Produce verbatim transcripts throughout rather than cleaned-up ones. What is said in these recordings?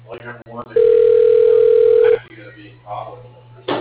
Well, you're one of the actually going to be profitable.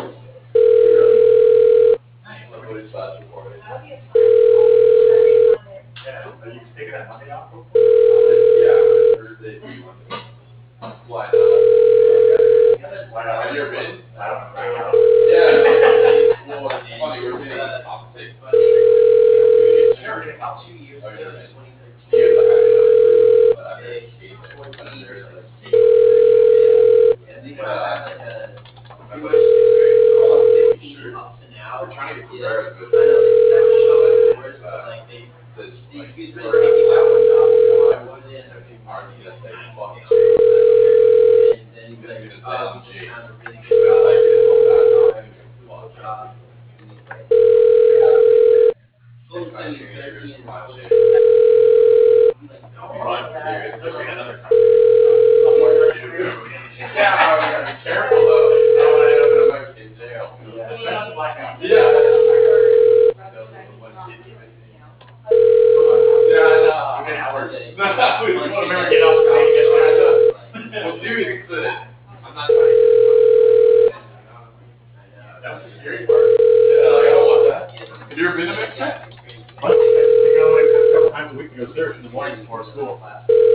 Nice. Somebody's fast recording. That would be a fun. Yeah. Are you taking that Monday off? Yeah, Thursday. Why not? Why not? Have you ever been? I don't know. Yeah. Well, it's funny. We're sitting on opposite. Sure. About two years ago, in twenty thirteen. You guys are having a but I've never skated there. But there's like six. Yeah. They kind of have like a pretty much fifteen ups and outs. We're trying to get Cabrera good. I know they never show afterwards, but like they. He was really picky by one job. So what did they end up doing? Honestly, that's like fucking and then he's like, oh, we just found a really good job. Like, cool job. And he's like, full time thirteen and fourteen. I'm like, no, especially in another country. Yeah, we gotta be careful though. I don't want to end up in a Mexican jail. Yeah. Especially black guys. Yeah. Yeah, I know. Even hours. We just want to remember to get off the plane and get straight. Well, dude, it's the. I'm not trying to. That's the scary part. Yeah, like, I don't want that. Have you ever been to Mexico? I used to go like a couple times a week to go surf in the morning before school.